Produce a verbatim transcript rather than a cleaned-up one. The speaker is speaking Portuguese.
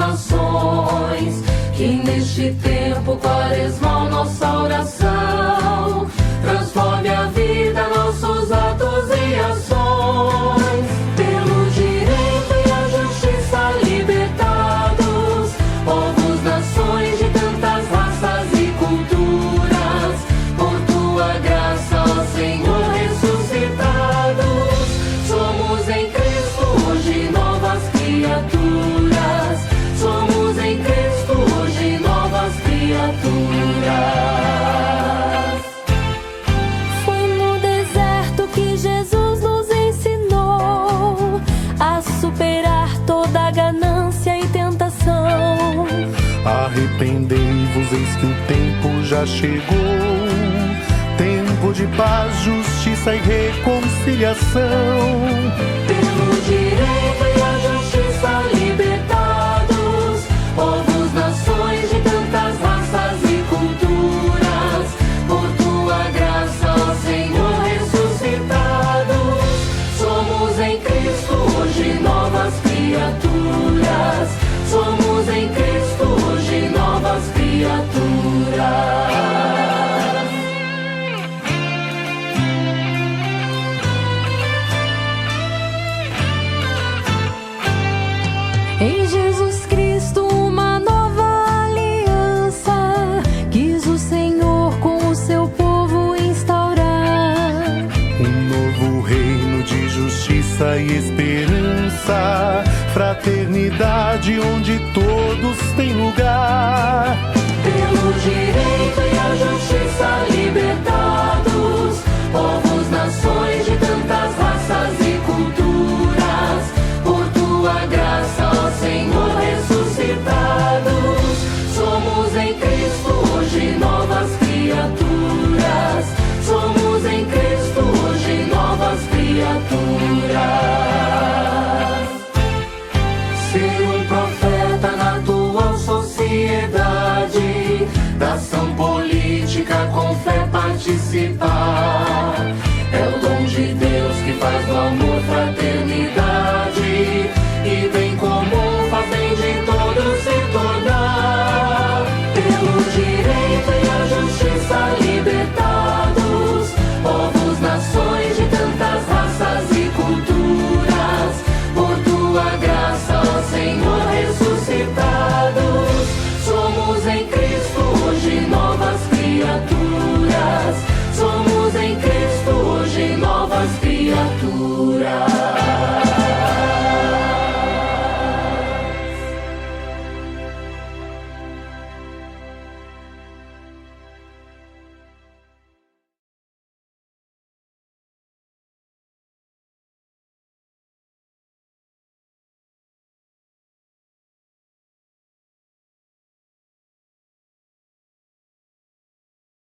nações. Que neste tempo quaresmal nossa oração transforme a vida, nossos atos e ações. Pelo direito e a justiça libertados, povos, nações de tantas raças e culturas, por tua graça, ó Senhor, ressuscitados, somos em Cristo hoje novas criaturas. Somos em Cristo hoje novas criaturas. Foi no deserto que Jesus nos ensinou a superar toda ganância e tentação. Arrependei-vos, eis que o tempo já chegou, tempo de paz, justiça e reconciliação. Pelo direito e a justiça libertados, povos, nações de tantas raças e culturas, por tua graça, ó Senhor, ressuscitados, somos em Cristo hoje novas criaturas. Somos em Cristo hoje novas criaturas. Em Jesus Cristo uma nova aliança quis o Senhor com o seu povo instaurar. Um novo reino de justiça e esperança, fraternidade onde todos têm lugar. Pelo direito e a justiça libertados, povos, nações de tantas raças e culturas, por tua graça, ó Senhor, ressuscitados, somos em Cristo hoje novas criaturas. Somos em Cristo hoje novas criaturas. Ser um profeta na atual sociedade, da ação política com fé participar, é o dom de Deus que faz do amor fraternidade, e bem comum faz bem de todos se tornar. Pelo direito